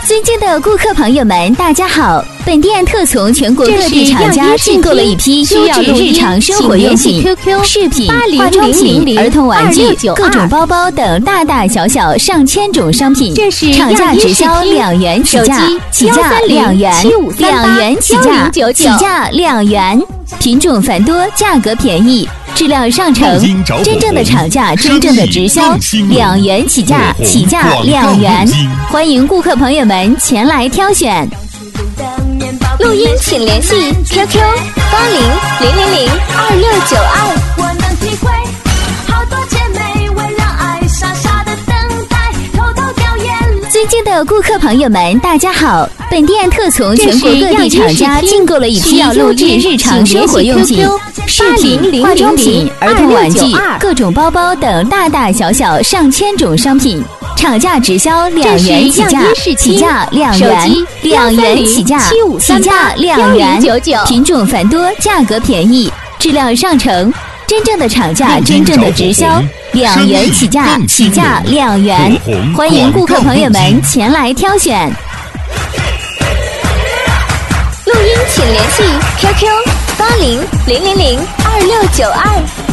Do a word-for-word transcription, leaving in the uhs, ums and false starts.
尊敬的顾客朋友们，大家好！本店特从全国各地厂家进购了一批优质日常生活用品、饰品、化妆品、儿童玩具、各种包包等大大小小上千种商品，厂价直销两元起价，起价两元，两元起价，起价两元，品种繁多，价格便宜。质量上乘，真正的厂价，真正的直销，两元起价，起价两元，欢迎顾客朋友们前来挑选。录音请联系 Q Q 八零零零零二六九二。我能体会，好多姐妹为了爱傻傻的等待，偷偷掉眼泪。尊敬的顾客朋友们，大家好！本店特从全国各地厂家进购了一批优质日常生活用品、饰品、化妆品、儿童玩具、各种包包等大大小小上千种商品，厂价直销两元起价，起价两元，两元起价，起价两元，品种繁多，价格便宜，质量上乘，真正的厂价，真正的直销，两元起价，起价两元，欢迎顾客朋友们前来挑选。录音请联系 Q Q 八零零零零二六九二。